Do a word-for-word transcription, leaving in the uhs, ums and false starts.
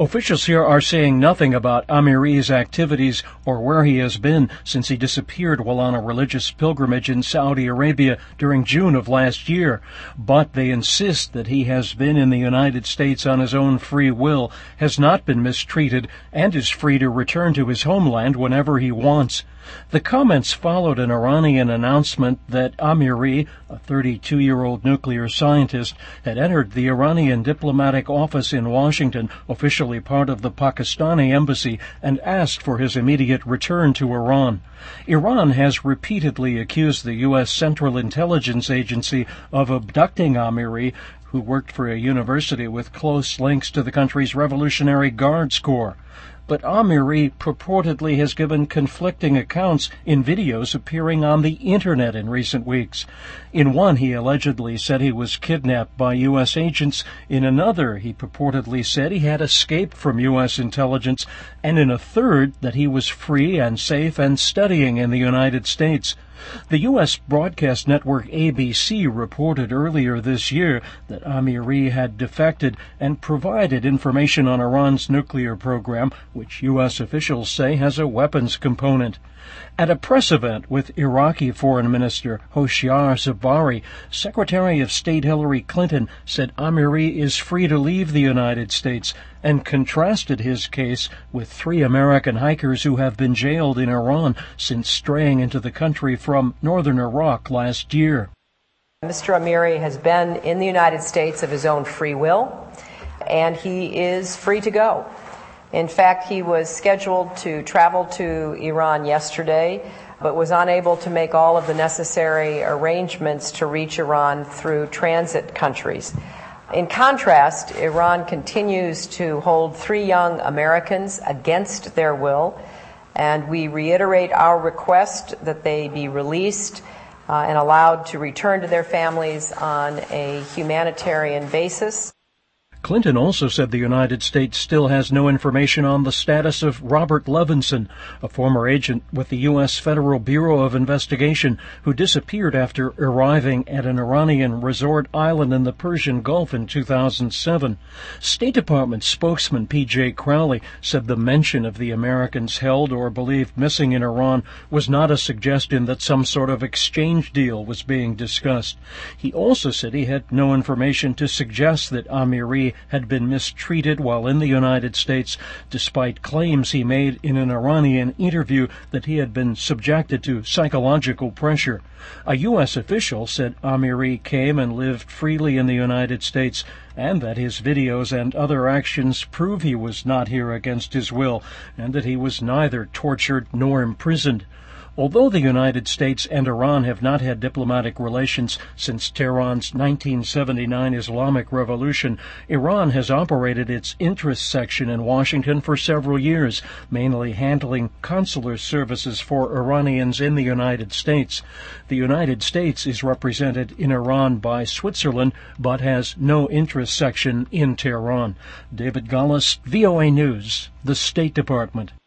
Officials here are saying nothing about Amiri's activities or where he has been since he disappeared while on a religious pilgrimage in Saudi Arabia during June of last year. But they insist that he has been in the United States on his own free will, has not been mistreated, and is free to return to his homeland whenever he wants. The comments followed an Iranian announcement that Amiri, a thirty-two-year-old nuclear scientist, had entered the Iranian diplomatic office in Washington, officially part of the Pakistani embassy, and asked for his immediate return to Iran. Iran has repeatedly accused the U S Central Intelligence Agency of abducting Amiri, who worked for a university with close links to the country's Revolutionary Guards Corps. But Amiri purportedly has given conflicting accounts in videos appearing on the Internet in recent weeks. In one, he allegedly said he was kidnapped by U S agents. In another, he purportedly said he had escaped from U S intelligence. And in a third, that he was free and safe and studying in the United States. The U S broadcast network A B C reported earlier this year that Amiri had defected and provided information on Iran's nuclear program, which U S officials say has a weapons component. At a press event with Iraqi Foreign Minister Hoshyar Zebari, Secretary of State Hillary Clinton said Amiri is free to leave the United States and contrasted his case with three American hikers who have been jailed in Iran since straying into the country from northern Iraq last year. Mister Amiri has been in the United States of his own free will, and he is free to go. In fact, he was scheduled to travel to Iran yesterday, but was unable to make all of the necessary arrangements to reach Iran through transit countries. In contrast, Iran continues to hold three young Americans against their will, and we reiterate our request that they be released uh, and allowed to return to their families on a humanitarian basis. Clinton also said the United States still has no information on the status of Robert Levinson, a former agent with the U S Federal Bureau of Investigation who disappeared after arriving at an Iranian resort island in the Persian Gulf in two thousand seven. State Department spokesman P J Crowley said the mention of the Americans held or believed missing in Iran was not a suggestion that some sort of exchange deal was being discussed. He also said he had no information to suggest that Amiri had been mistreated while in the United States, despite claims he made in an Iranian interview that he had been subjected to psychological pressure. A U S official said Amiri came and lived freely in the United States, and that his videos and other actions prove he was not here against his will, and that he was neither tortured nor imprisoned. Although the United States and Iran have not had diplomatic relations since Tehran's nineteen seventy-nine Islamic Revolution, Iran has operated its interest section in Washington for several years, mainly handling consular services for Iranians in the United States. The United States is represented in Iran by Switzerland, but has no interest section in Tehran. David Gullis, V O A News, the State Department.